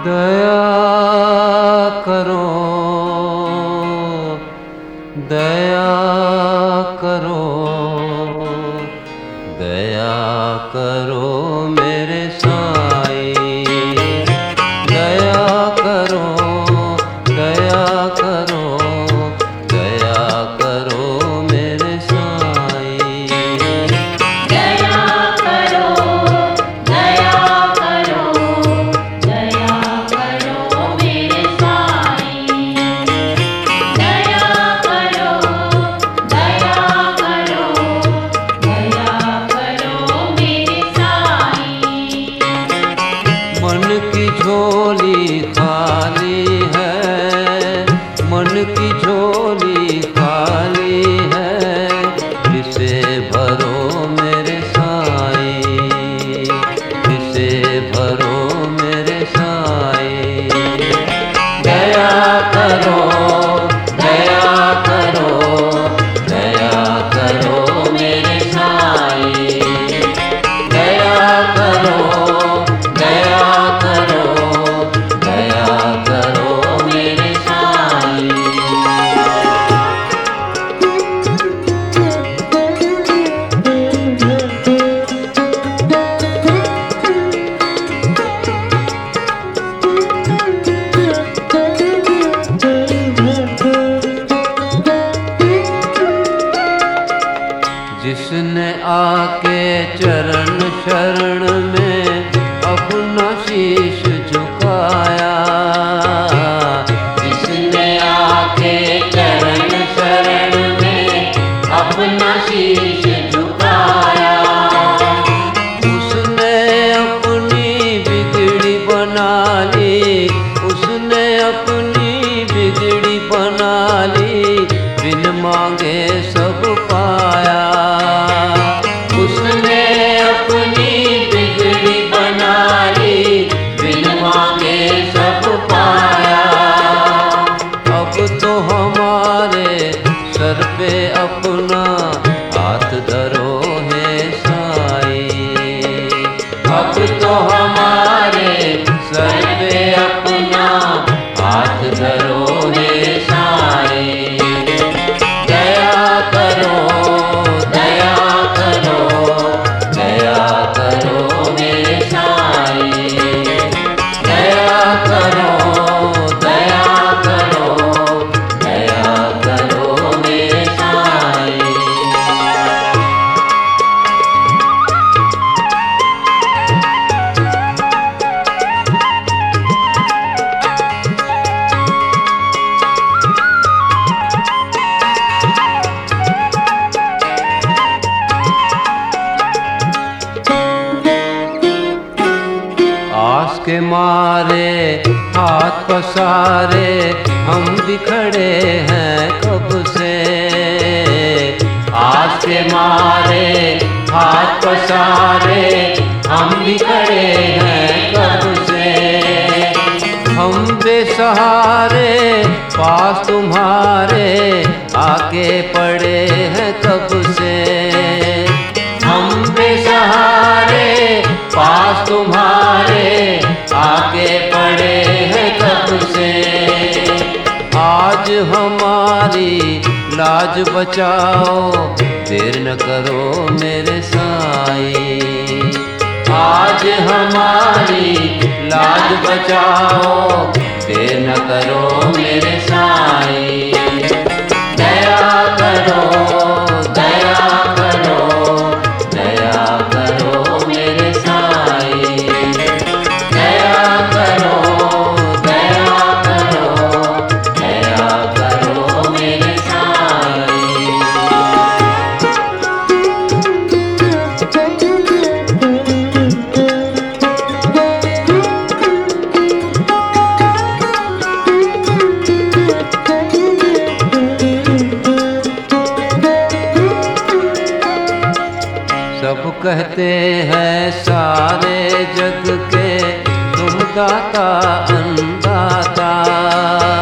दया करो, दया करो, दया करो मेरे साईं। दया करो, दया करो, दया करो मेरे साईं। दया करो, दया करो, दया करो मेरे साईं। दया करो, दया करो, दया करो मेरे साईं। मन की झोली खाली है, मन की झोली खाली है, इसे भरो मेरे साईं, इसे भरो मेरे साईं। दया करो, दया करो, दया करो मेरे साईं। दया करो, दया करो, दया करो मेरे साईं। जिसने आके चरण शरण में अपना शीश झुकाया, जिसने आके चरण शरण में अपना शीश झुकाया, उसने अपनी बिगड़ी बना ली, उसने अपनी बिगड़ी बना ली, बिन मांगे सब पाया। उसने अपनी बिगड़ी बना ली, बिन मांगे सब पाया। अब तो हमारे सर पे अपना हाथ धरो है साईं। अब तो हमारे सर पे अपना हाथ धरो है साईं। दया करो, दया करो, दया करो मेरे साईं। दया करो, दया करो, दया करो मेरे साईं। आस के मारे हाथ पसारे हम भी खड़े हैं कब से। आस के मारे हाथ पसारे हम भी खड़े हैं कब से। हम बेसहारे पास तुम्हारे आके पड़े हैं कब से। हम बेसहारे पास तुम्हारे आके पड़े हैं कब से। आज हमारी लाज बचाओ, देर न करो मेरे साईं। आज हमारी लाज बचाओ, देर न करो मेरे साईं। दया करो, दया करो, दया करो मेरे साईं। दया करो, दया करो, दया करो मेरे साईं। सब कहते हैं सारे जग के तुम दाता अन्नदाता।